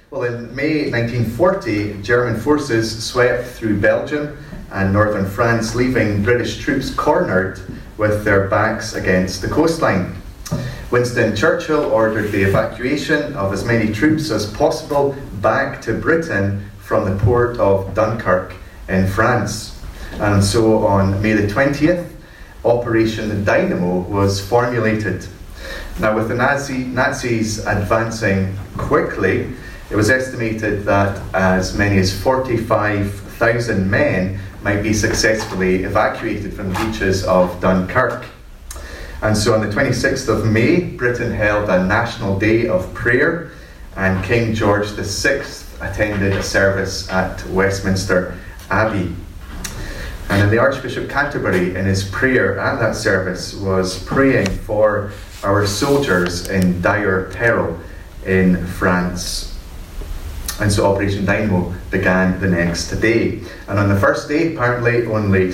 Well, in May 1940, German forces swept through Belgium and northern France, leaving British troops cornered with their backs against the coastline. Winston Churchill ordered the evacuation of as many troops as possible back to Britain from the port of Dunkirk in France. And so on May the 20th, Operation Dynamo was formulated. Now, with the Nazis advancing quickly, it was estimated that as many as 45,000 men might be successfully evacuated from the beaches of Dunkirk. And so on the 26th of May, Britain held a national day of prayer, and King George VI attended a service at Westminster Abbey. And then the Archbishop Canterbury, in his prayer at that service, was praying for our soldiers in dire peril in France. And so Operation Dynamo began the next day. And on the first day, apparently only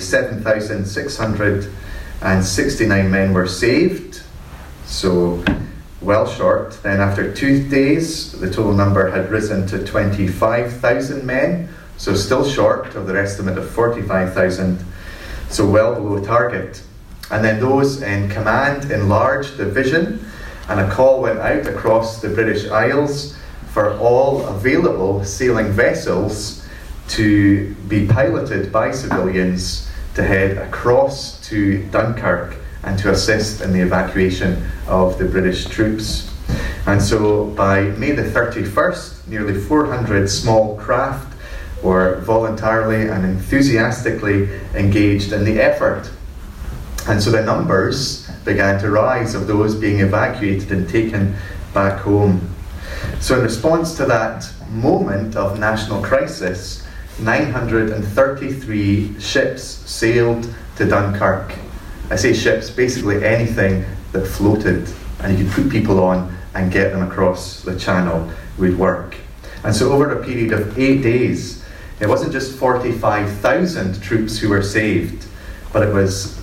7,669 men were saved. So well short. Then after 2 days, the total number had risen to 25,000 men. So still short of their estimate of 45,000. So well below target. And then those in command enlarged the vision, and a call went out across the British Isles for all available sailing vessels to be piloted by civilians to head across to Dunkirk and to assist in the evacuation of the British troops. And so by May the 31st, nearly 400 small craft were voluntarily and enthusiastically engaged in the effort. And so the numbers began to rise of those being evacuated and taken back home. So in response to that moment of national crisis, 933 ships sailed to Dunkirk. I say ships, basically anything that floated and you could put people on and get them across the channel would work. And so over a period of 8 days, it wasn't just 45,000 troops who were saved, but it was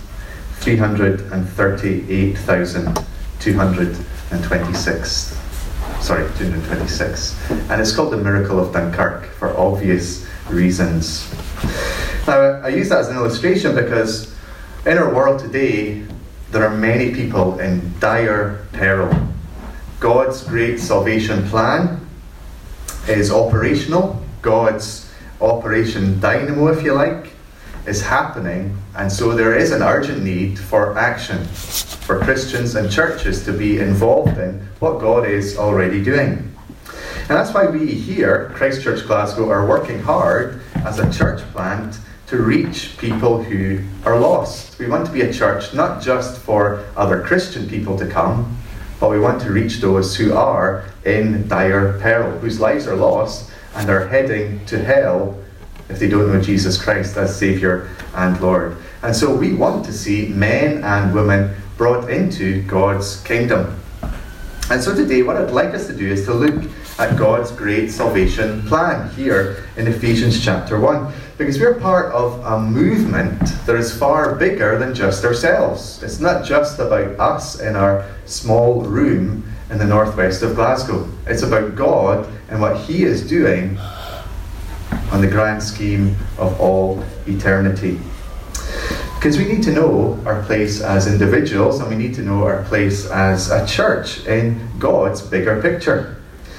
226. And it's called the Miracle of Dunkirk for obvious reasons. Now, I use that as an illustration because in our world today, there are many people in dire peril. God's great salvation plan is operational. God's Operation Dynamo, if you like, is happening, and so there is an urgent need for action, for Christians and churches to be involved in what God is already doing. And that's why we here, Christ Church Glasgow, are working hard as a church plant to reach people who are lost. We want to be a church not just for other Christian people to come, but we want to reach those who are in dire peril, whose lives are lost and are heading to hell if they don't know Jesus Christ as Saviour and Lord. And so we want to see men and women brought into God's kingdom. And so today what I'd like us to do is to look at God's great salvation plan here in Ephesians chapter 1. Because we're part of a movement that is far bigger than just ourselves. It's not just about us in our small room in the northwest of Glasgow. It's about God and what He is doing on the grand scheme of all eternity. Because we need to know our place as individuals, and we need to know our place as a church in God's bigger picture.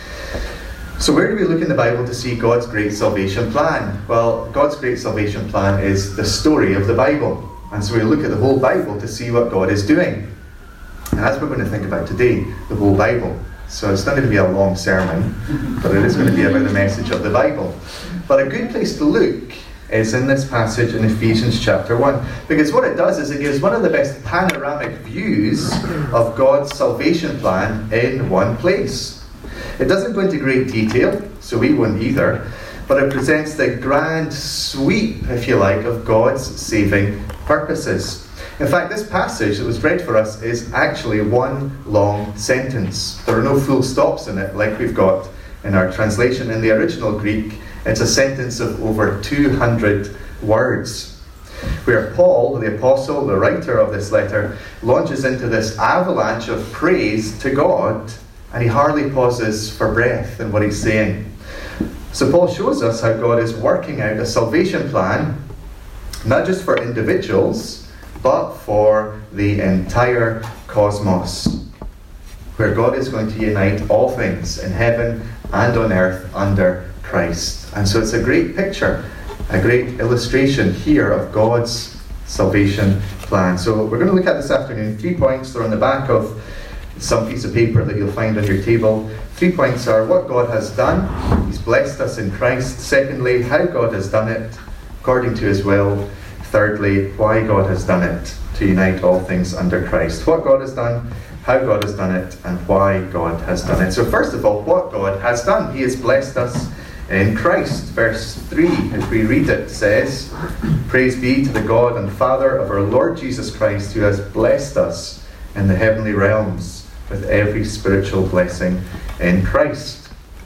So where do we look in the Bible to see God's great salvation plan? Well, God's great salvation plan is the story of the Bible. And so we look at the whole Bible to see what God is doing. And that's what we're going to think about today, the whole Bible. So it's not going to be a long sermon, but it is going to be about the message of the Bible. But a good place to look is in this passage in Ephesians chapter 1. Because what it does is it gives one of the best panoramic views of God's salvation plan in one place. It doesn't go into great detail, so we won't either, but it presents the grand sweep, if you like, of God's saving purposes. In fact, this passage that was read for us is actually one long sentence. There are no full stops in it like we've got in our translation. In the original Greek, it's a sentence of over 200 words, where Paul, the apostle, the writer of this letter, launches into this avalanche of praise to God, and he hardly pauses for breath in what he's saying. So Paul shows us how God is working out a salvation plan, not just for individuals, but for the entire cosmos, where God is going to unite all things in heaven and on earth under Christ. And so it's a great picture, a great illustration here of God's salvation plan. So we're going to look at this afternoon 3 points. They're on the back of some piece of paper that you'll find on your table. 3 points are what God has done. He's blessed us in Christ. Secondly, how God has done it according to his will. Thirdly, why God has done it to unite all things under Christ. What God has done, how God has done it, and why God has done it. So first of all, what God has done. He has blessed us in Christ. Verse 3, if we read it, says, "Praise be to the God and Father of our Lord Jesus Christ, who has blessed us in the heavenly realms with every spiritual blessing in Christ."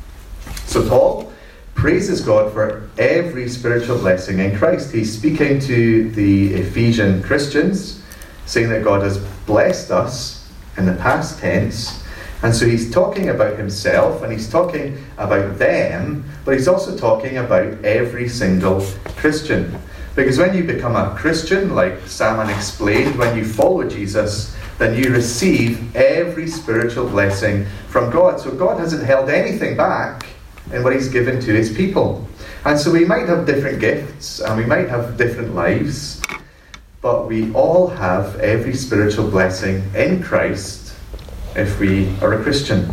So Paul praises God for every spiritual blessing in Christ. He's speaking to the Ephesian Christians, saying that God has blessed us in the past tense. And so he's talking about himself and he's talking about them, but he's also talking about every single Christian. Because when you become a Christian, like Salmon explained, when you follow Jesus, then you receive every spiritual blessing from God. So God hasn't held anything back in what he's given to his people. And so we might have different gifts and we might have different lives, but we all have every spiritual blessing in Christ if we are a Christian.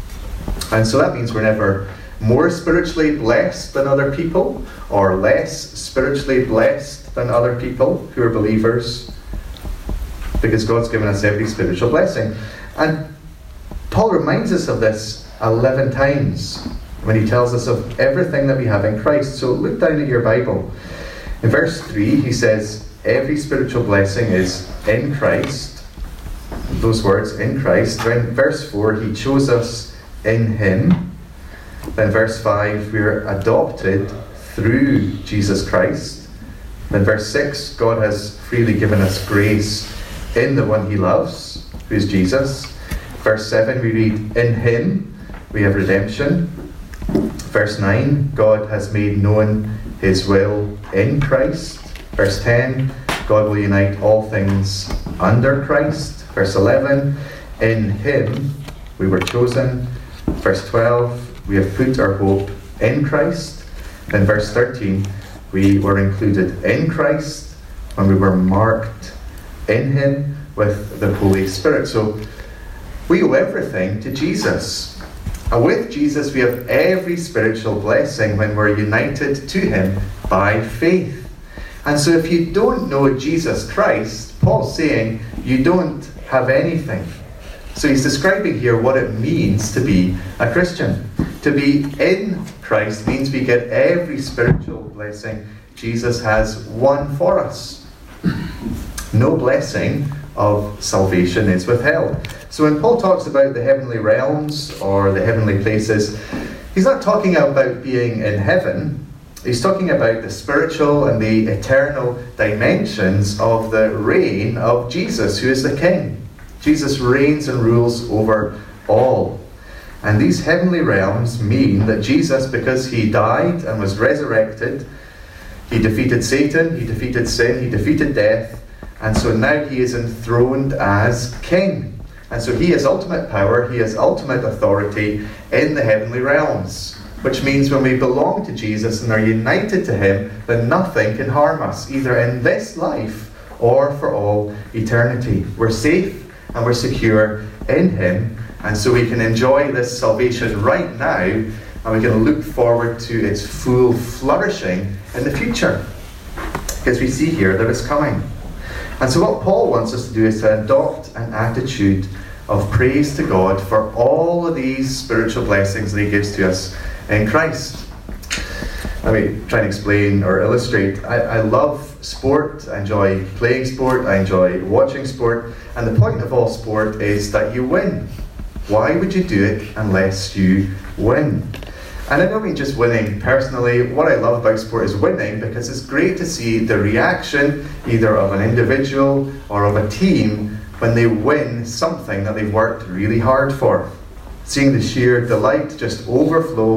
And so that means we're never more spiritually blessed than other people or less spiritually blessed than other people who are believers, because God's given us every spiritual blessing. And Paul reminds us of this 11 times when he tells us of everything that we have in Christ. So look down at your Bible. In verse 3, he says, every spiritual blessing is in Christ. Those words, in Christ. Then verse 4, he chose us in him. Then verse 5, we're adopted through Jesus Christ. Then verse 6, God has freely given us grace in the one he loves, who is Jesus. Verse 7, we read, in him we have redemption. Verse 9, God has made known his will in Christ. Verse 10, God will unite all things under Christ. Verse 11, in him we were chosen. Verse 12, we have put our hope in Christ. Then verse 13, we were included in Christ when we were marked in him with the Holy Spirit. So we owe everything to Jesus. And with Jesus we have every spiritual blessing when we're united to him by faith. And so if you don't know Jesus Christ, Paul's saying you don't have anything. So he's describing here what it means to be a Christian. To be in Christ means we get every spiritual blessing Jesus has won for us. No blessing of salvation is withheld. So when Paul talks about the heavenly realms or the heavenly places, he's not talking about being in heaven. He's talking about the spiritual and the eternal dimensions of the reign of Jesus, who is the King. Jesus reigns and rules over all. And these heavenly realms mean that Jesus, because he died and was resurrected, he defeated Satan, he defeated sin, he defeated death, and so now he is enthroned as King. And so he has ultimate power, he has ultimate authority in the heavenly realms. Which means when we belong to Jesus and are united to him, then nothing can harm us, either in this life or for all eternity. We're safe and we're secure in him, and so we can enjoy this salvation right now, and we can look forward to its full flourishing in the future, because we see here that it's coming. And so what Paul wants us to do is to adopt an attitude of praise to God for all of these spiritual blessings that he gives to us in Christ. Let me try and explain or illustrate. I love sport, I enjoy playing sport, I enjoy watching sport, and the point of all sport is that you win. Why would you do it unless you win? And I don't mean just winning personally. What I love about sport is winning, because it's great to see the reaction either of an individual or of a team when they win something that they've worked really hard for. Seeing the sheer delight just overflow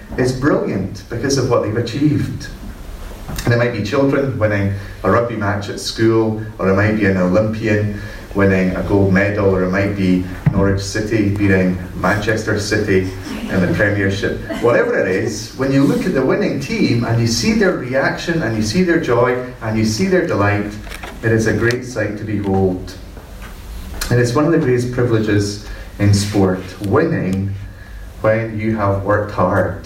is brilliant because of what they've achieved. And it might be children winning a rugby match at school, or it might be an Olympian winning a gold medal, or it might be Norwich City beating Manchester City in the Premiership. Whatever it is, when you look at the winning team and you see their reaction and you see their joy and you see their delight, it is a great sight to behold. And it's one of the greatest privileges in sport, winning when you have worked hard.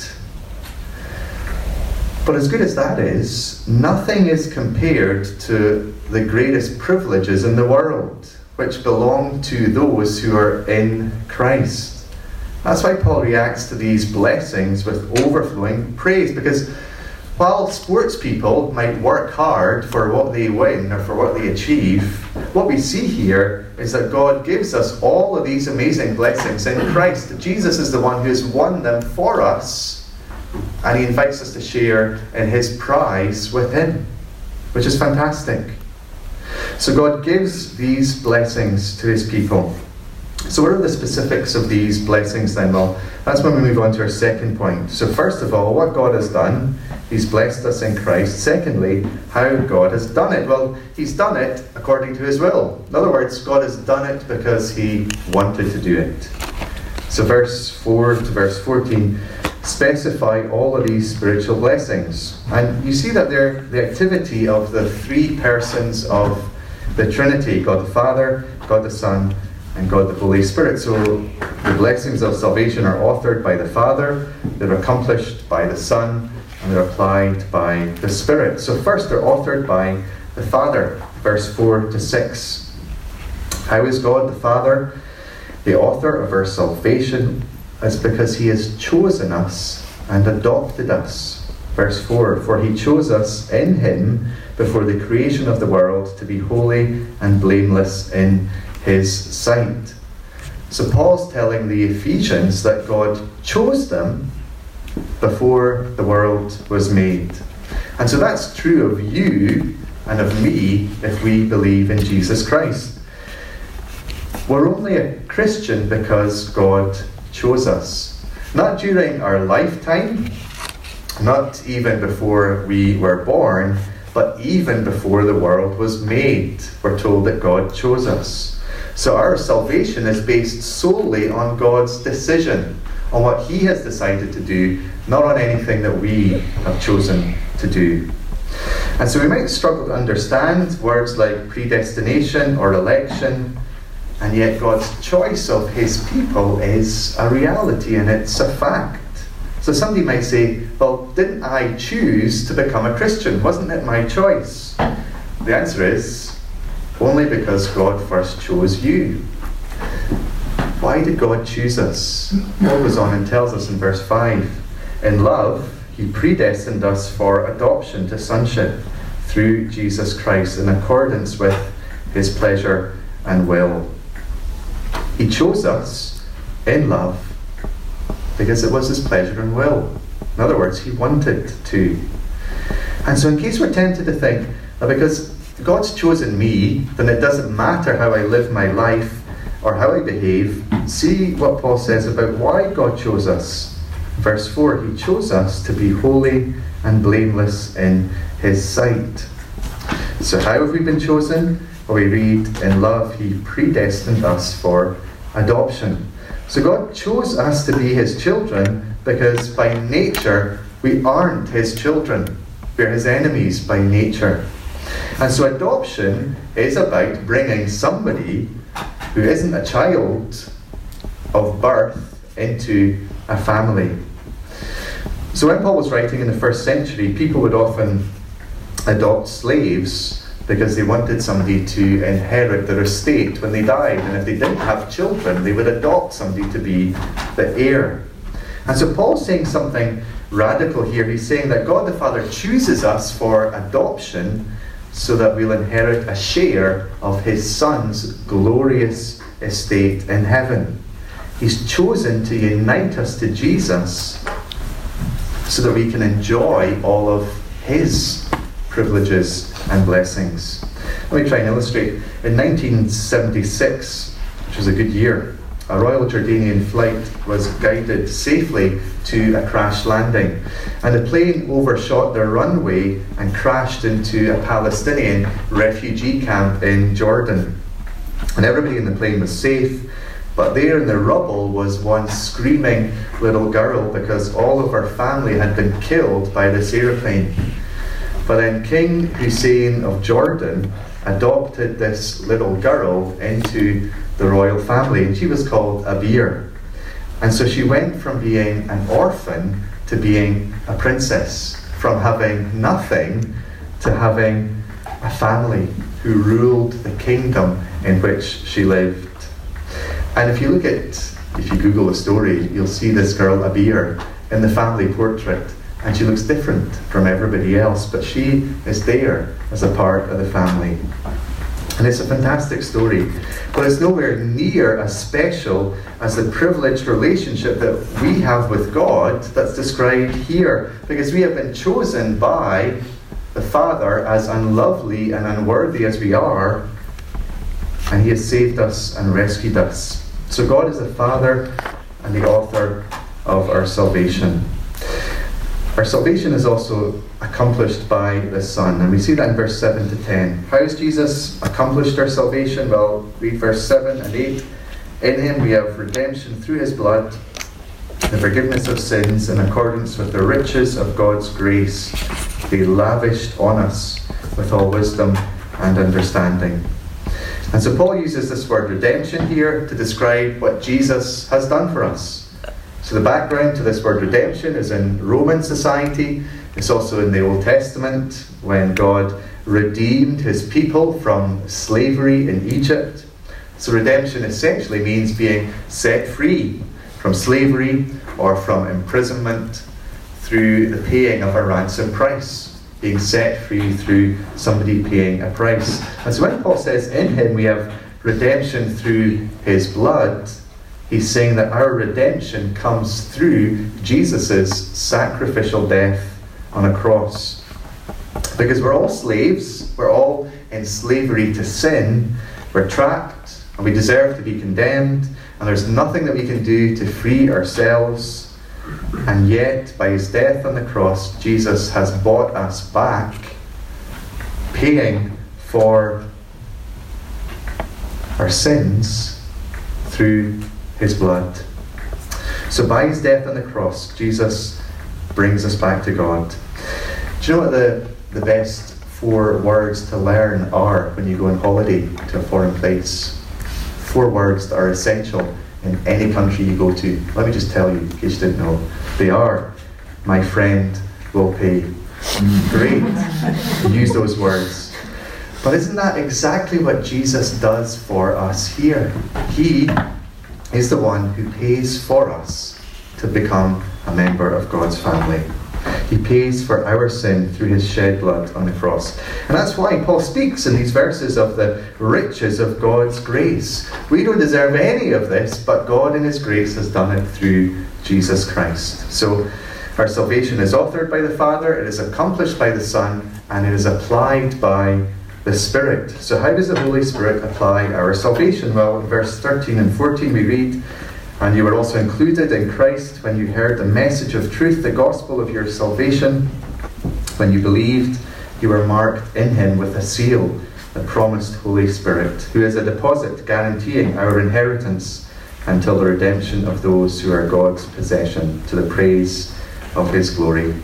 But as good as that is, nothing is compared to the greatest privileges in the world, which belong to those who are in Christ. That's why Paul reacts to these blessings with overflowing praise, because while sports people might work hard for what they win or for what they achieve, what we see here is that God gives us all of these amazing blessings in Christ. Jesus is the one who has won them for us, and he invites us to share in his prize with him, which is fantastic. So God gives these blessings to his people. So what are the specifics of these blessings then? Well, that's when we move on to our second point. So first of all, what God has done, he's blessed us in Christ. Secondly, how God has done it. Well, he's done it according to his will. In other words, God has done it because he wanted to do it. So verse 4 to verse 14 specify all of these spiritual blessings. And you see that they're the activity of the three persons of the Trinity, God the Father, God the Son, and God the Holy Spirit. So the blessings of salvation are authored by the Father, they're accomplished by the Son, and they're applied by the Spirit. So first they're authored by the Father, verse 4 to 6. How is God the Father the author of our salvation? It's because he has chosen us and adopted us. Verse 4, for he chose us in him before the creation of the world to be holy and blameless in his sight. So Paul's telling the Ephesians that God chose them before the world was made. And so that's true of you and of me if we believe in Jesus Christ. We're only a Christian because God chose us. Not during our lifetime, not even before we were born, but even before the world was made. We're told that God chose us. So our salvation is based solely on God's decision, on what he has decided to do, not on anything that we have chosen to do. And so we might struggle to understand words like predestination or election, and yet God's choice of his people is a reality and it's a fact. So somebody might say, well, didn't I choose to become a Christian? Wasn't it my choice? The answer is, only because God first chose you. Why did God choose us? Paul goes on and tells us in verse 5, in love, he predestined us for adoption to sonship through Jesus Christ in accordance with his pleasure and will. He chose us in love because it was his pleasure and will. In other words, he wanted to. And so in case we're tempted to think that because God's chosen me, then it doesn't matter how I live my life or how I behave, see what Paul says about why God chose us. Verse 4, he chose us to be holy and blameless in his sight. So how have we been chosen? Well, we read, in love, he predestined us for adoption. So God chose us to be his children because by nature we aren't his children. We're his enemies by nature. And so adoption is about bringing somebody who isn't a child of birth into a family. So when Paul was writing in the first century, people would often adopt slaves because they wanted somebody to inherit their estate when they died. And if they didn't have children, they would adopt somebody to be the heir. And so Paul's saying something radical here. He's saying that God the Father chooses us for adoption so that we'll inherit a share of his Son's glorious estate in heaven. He's chosen to unite us to Jesus so that we can enjoy all of his privileges and blessings. Let me try and illustrate. In 1976, which was a good year, a Royal Jordanian flight was guided safely to a crash landing, and the plane overshot their runway and crashed into a Palestinian refugee camp in Jordan. And everybody in the plane was safe, but there in the rubble was one screaming little girl because all of her family had been killed by this aeroplane. But then King Hussein of Jordan adopted this little girl into the royal family, and she was called Abir. And so she went from being an orphan to being a princess, from having nothing to having a family who ruled the kingdom in which she lived. And if you Google the story, you'll see this girl Abir in the family portrait, and she looks different from everybody else, but she is there as a part of the family. And it's a fantastic story, but it's nowhere near as special as the privileged relationship that we have with God that's described here, because we have been chosen by the Father, as unlovely and unworthy as we are, and He has saved us and rescued us. So God is the Father and the author of our salvation. Our salvation is also accomplished by the Son, and we see that in verse 7 to 10. How has Jesus accomplished our salvation? Well, read verse 7 and 8. In Him we have redemption through His blood, the forgiveness of sins in accordance with the riches of God's grace, He lavished on us with all wisdom and understanding. And so Paul uses this word redemption here to describe what Jesus has done for us. So the background to this word redemption is in Roman society. It's also in the Old Testament when God redeemed His people from slavery in Egypt. So redemption essentially means being set free from slavery or from imprisonment through the paying of a ransom price. Being set free through somebody paying a price. And so when Paul says in Him we have redemption through His blood, he's saying that our redemption comes through Jesus' sacrificial death on a cross. Because we're all slaves, we're all in slavery to sin, we're trapped, and we deserve to be condemned, and there's nothing that we can do to free ourselves. And yet, by His death on the cross, Jesus has bought us back, paying for our sins through His blood. So by His death on the cross, Jesus brings us back to God. Do you know what the best 4 words to learn are when you go on holiday to a foreign place? 4 words that are essential in any country you go to. Let me just tell you, in case you didn't know. They are, my friend will pay. Great. Use those words. But isn't that exactly what Jesus does for us here? He is the one who pays for us to become a member of God's family. He pays for our sin through His shed blood on the cross. And that's why Paul speaks in these verses of the riches of God's grace. We don't deserve any of this, but God in His grace has done it through Jesus Christ. So our salvation is authored by the Father, it is accomplished by the Son, and it is applied by the Spirit. So how does the Holy Spirit apply our salvation? Well, in verse 13 and 14 we read, "And you were also included in Christ when you heard the message of truth, the gospel of your salvation. When you believed, you were marked in Him with a seal, the promised Holy Spirit, who is a deposit guaranteeing our inheritance until the redemption of those who are God's possession, to the praise of His glory."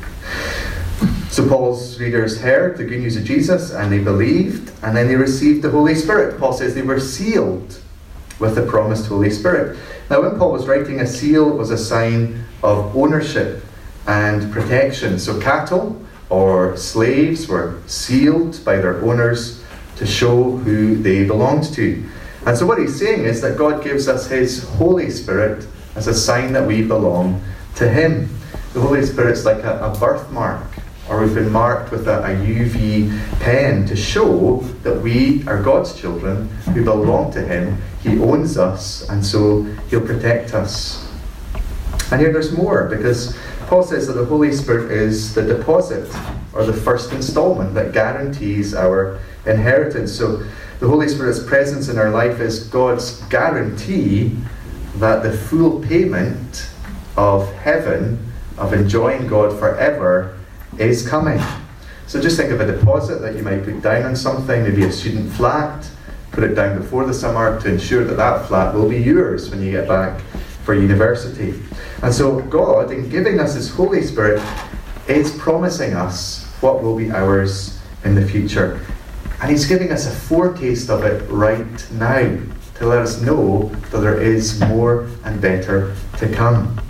So Paul's readers heard the good news of Jesus and they believed, and then they received the Holy Spirit. Paul says they were sealed with the promised Holy Spirit. Now when Paul was writing, a seal was a sign of ownership and protection. So cattle or slaves were sealed by their owners to show who they belonged to. And so what he's saying is that God gives us His Holy Spirit as a sign that we belong to Him. The Holy Spirit's like a birthmark, or we've been marked with a UV pen to show that we are God's children who belong to Him. He owns us, and so He'll protect us. And here there's more, because Paul says that the Holy Spirit is the deposit, or the first installment that guarantees our inheritance. So the Holy Spirit's presence in our life is God's guarantee that the full payment of heaven, of enjoying God forever, is coming. So just think of a deposit that you might put down on something, maybe a student flat, put it down before the summer to ensure that that flat will be yours when you get back for university. And so God, in giving us His Holy Spirit, is promising us what will be ours in the future. And He's giving us a foretaste of it right now to let us know that there is more and better to come.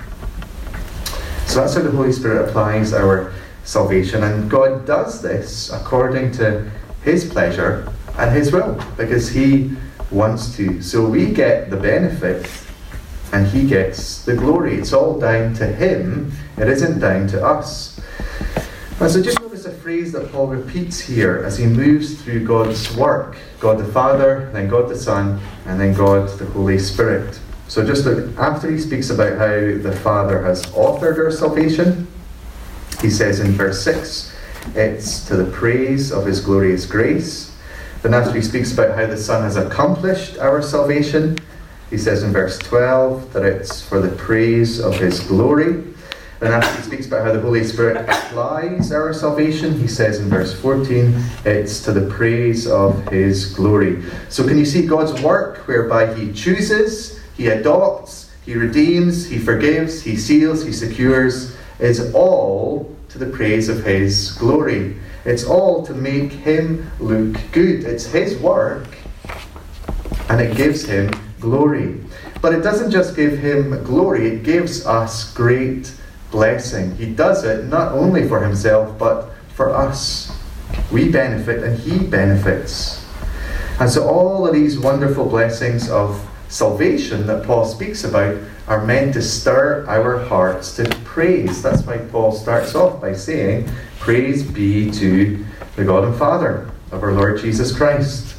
So that's how the Holy Spirit applies our salvation. And God does this according to His pleasure and His will, because He wants to. So we get the benefit and He gets the glory. It's all down to Him. It isn't down to us. And so just notice a phrase that Paul repeats here as he moves through God's work. God the Father, then God the Son, and then God the Holy Spirit. So just look, after he speaks about how the Father has authored our salvation, he says in verse 6, it's to the praise of His glorious grace. Then after he speaks about how the Son has accomplished our salvation, he says in verse 12 that it's for the praise of His glory. And after he speaks about how the Holy Spirit applies our salvation, he says in verse 14, it's to the praise of His glory. So can you see God's work whereby He chooses, He adopts, He redeems, He forgives, He seals, He secures, is all to the praise of His glory. It's all to make Him look good. It's His work, and it gives Him glory. But it doesn't just give Him glory, it gives us great blessing. He does it not only for Himself, but for us. We benefit and He benefits. And so all of these wonderful blessings of salvation that Paul speaks about are meant to stir our hearts to praise. That's why Paul starts off by saying, praise be to the God and Father of our Lord Jesus Christ.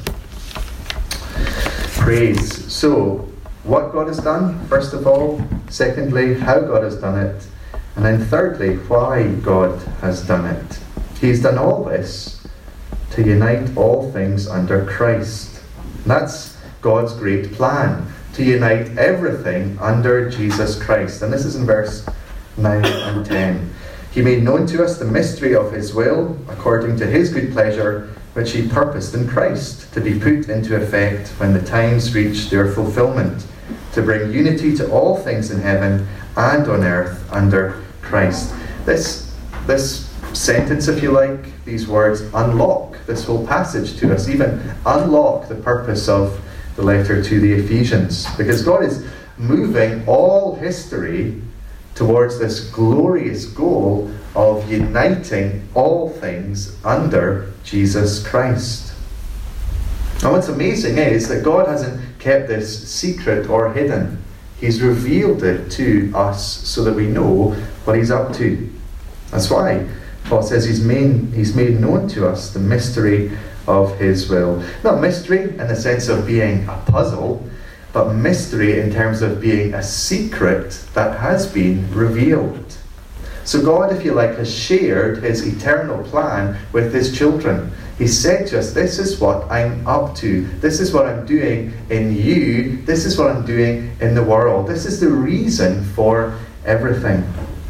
Praise. So, what God has done, first of all. Secondly, how God has done it. And then thirdly, why God has done it. He's done all this to unite all things under Christ. And that's God's great plan, to unite everything under Jesus Christ. And this is in verse 9 and 10. He made known to us the mystery of His will, according to His good pleasure, which He purposed in Christ, to be put into effect when the times reach their fulfillment, to bring unity to all things in heaven and on earth under Christ. This sentence, if you like, these words, unlock this whole passage to us, even unlock the purpose of the letter to the Ephesians, because God is moving all history towards this glorious goal of uniting all things under Jesus Christ. And what's amazing is that God hasn't kept this secret or hidden. He's revealed it to us so that we know what He's up to. That's why Paul says He's made known to us the mystery of His will. Not mystery in the sense of being a puzzle, but mystery in terms of being a secret that has been revealed. So God, if you like, has shared His eternal plan with His children. He said to us, this is what I'm up to. This is what I'm doing in you. This is what I'm doing in the world. This is the reason for everything.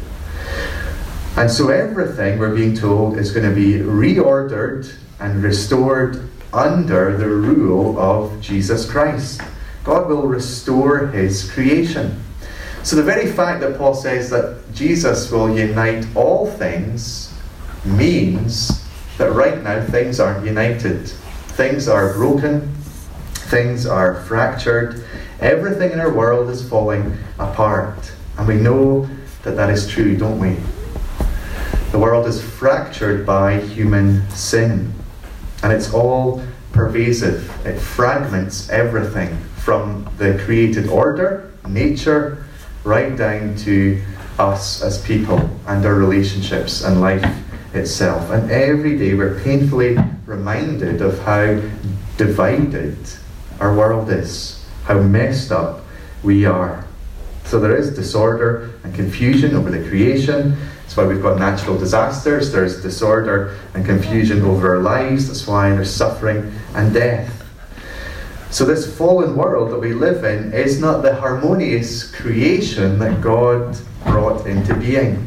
And so everything, we're being told, is going to be reordered and restored under the rule of Jesus Christ. God will restore His creation. So the very fact that Paul says that Jesus will unite all things means that right now things aren't united. Things are broken. Things are fractured. Everything in our world is falling apart. And we know that that is true, don't we? The world is fractured by human sin. And it's all pervasive. It fragments everything from the created order, nature, right down to us as people and our relationships and life itself. And every day we're painfully reminded of how divided our world is, how messed up we are. So there is disorder and confusion over the creation. That's why we've got natural disasters. There's disorder and confusion over our lives. That's why there's suffering and death. So this fallen world that we live in is not the harmonious creation that God brought into being.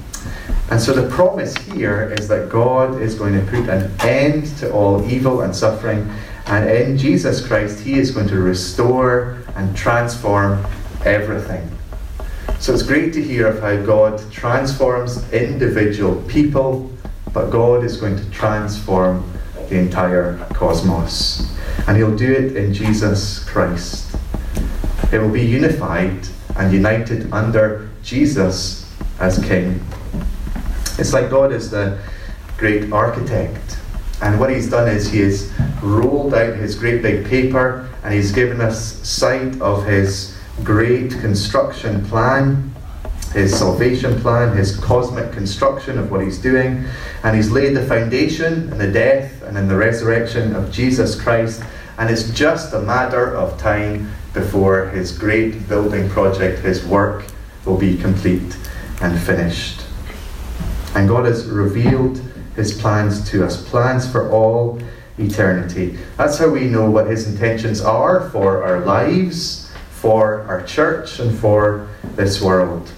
And so the promise here is that God is going to put an end to all evil and suffering, and in Jesus Christ he is going to restore and transform everything. So it's great to hear of how God transforms individual people, but God is going to transform the entire cosmos. And he'll do it in Jesus Christ. It will be unified and united under Jesus as King. It's like God is the great architect. And what he's done is he has rolled out his great big paper and he's given us sight of his great construction plan, his salvation plan, his cosmic construction of what he's doing. And he's laid the foundation in the death and in the resurrection of Jesus Christ. And it's just a matter of time before his great building project, his work, will be complete and finished. And God has revealed his plans to us, plans for all eternity. That's how we know what his intentions are for our lives, for our church, and for this world.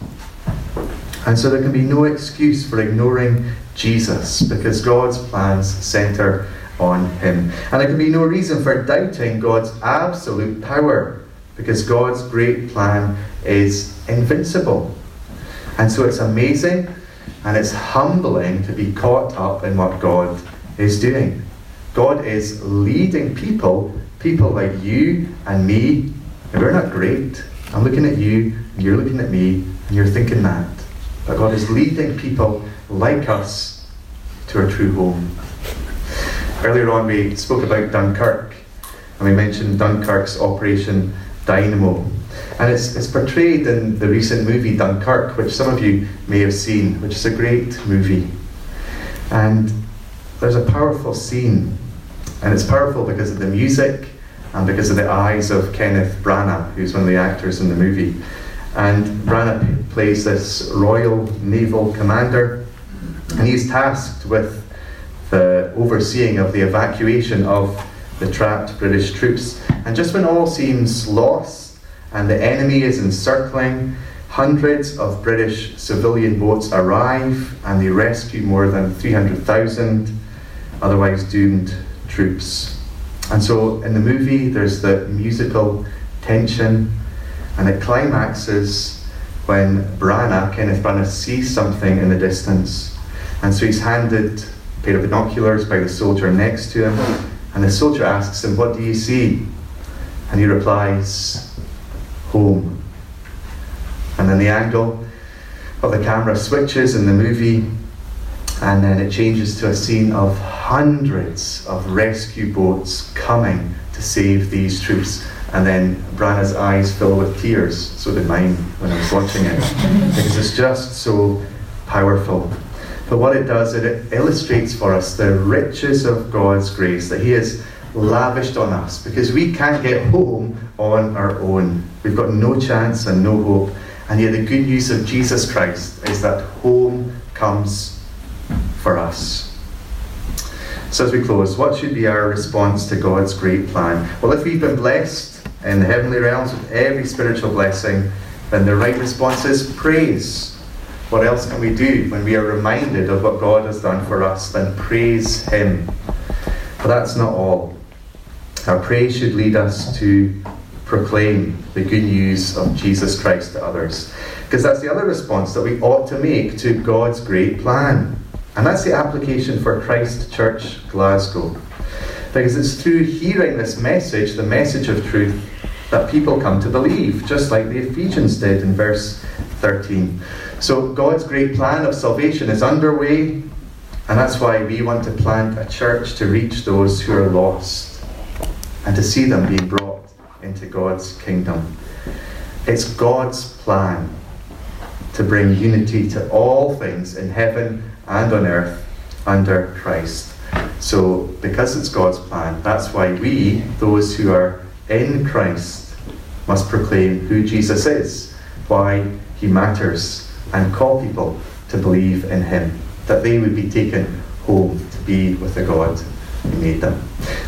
And so there can be no excuse for ignoring Jesus, because God's plans centre on him. And there can be no reason for doubting God's absolute power, because God's great plan is invincible. And so it's amazing and it's humbling to be caught up in what God is doing. God is leading people like you and me. And we're not great. I'm looking at you, and you're looking at me, and you're thinking that. But God is leading people like us to our true home. Earlier on we spoke about Dunkirk, and we mentioned Dunkirk's Operation Dynamo. And it's portrayed in the recent movie Dunkirk, which some of you may have seen, which is a great movie. And there's a powerful scene, and it's powerful because of the music and because of the eyes of Kenneth Branagh, who's one of the actors in the movie. And Branagh plays this Royal Naval Commander, and he's tasked with the overseeing of the evacuation of the trapped British troops. And just when all seems lost and the enemy is encircling, hundreds of British civilian boats arrive and they rescue more than 300,000 otherwise doomed troops. And so in the movie there's the musical tension, and it climaxes when Kenneth Branagh sees something in the distance. And so he's handed a pair of binoculars by the soldier next to him, and the soldier asks him, "What do you see?" And he replies, "Home." And then the angle of the camera switches in the movie, and then it changes to a scene of hundreds of rescue boats coming to save these troops. And then Branagh's eyes fill with tears. So did mine when I was watching it, because it's just so powerful. But what it does, it illustrates for us the riches of God's grace that he has lavished on us, because we can't get home on our own. We've got no chance and no hope. And yet the good news of Jesus Christ is that home comes for us. So as we close, what should be our response to God's great plan? Well, if we've been blessed in the heavenly realms with every spiritual blessing, then the right response is praise. What else can we do when we are reminded of what God has done for us? Then praise him. But that's not all. Our praise should lead us to proclaim the good news of Jesus Christ to others, because that's the other response that we ought to make to God's great plan. And that's the application for Christ Church Glasgow. Because it's through hearing this message, the message of truth, that people come to believe, just like the Ephesians did in verse 13. So God's great plan of salvation is underway, and that's why we want to plant a church to reach those who are lost and to see them being brought into God's kingdom. It's God's plan to bring unity to all things in heaven and on earth under Christ. So because it's God's plan, that's why we, those who are in Christ, must proclaim who Jesus is, why he matters, and call people to believe in him, that they would be taken home to be with the God who made them.